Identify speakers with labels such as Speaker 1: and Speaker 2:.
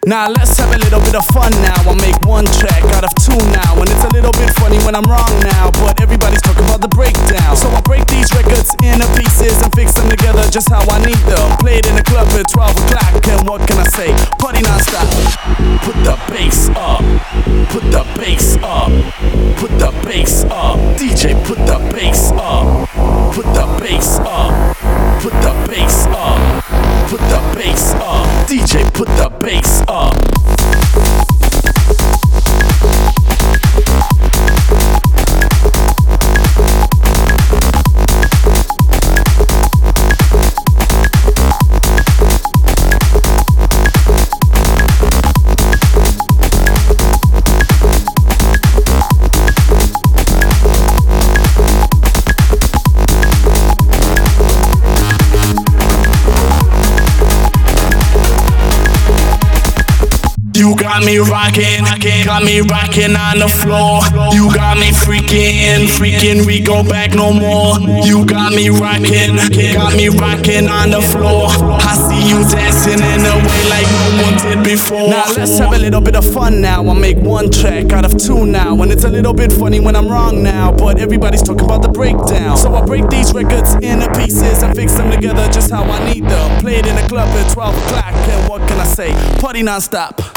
Speaker 1: Now let's have a little bit of fun now. I'll make one track out of two now, and it's a little bit funny when I'm wrong now, but everybody's talking about the breakdown. So I break these records into pieces and fix them together just how I need them. Play it in the club at 12 o'clock, and what can I say? Party non-stop. Put the bass up, put the bass up, put the bass up. DJ, put the bass up, put the bass up, put the bass up, put the bass up. DJ, put the bass up. You got me rockin', got me rockin' on the floor. You got me freakin', we go back no more. You got me rockin' on the floor. I see you dancing in a way like no one did before. Now let's have a little bit of fun now. I'll make one track out of two now, and it's a little bit funny when I'm wrong now, but everybody's talking about the breakdown. So I break these records into pieces and fix them together just how I need them. Play it in the club at 12 o'clock, and what can I say? Party non-stop.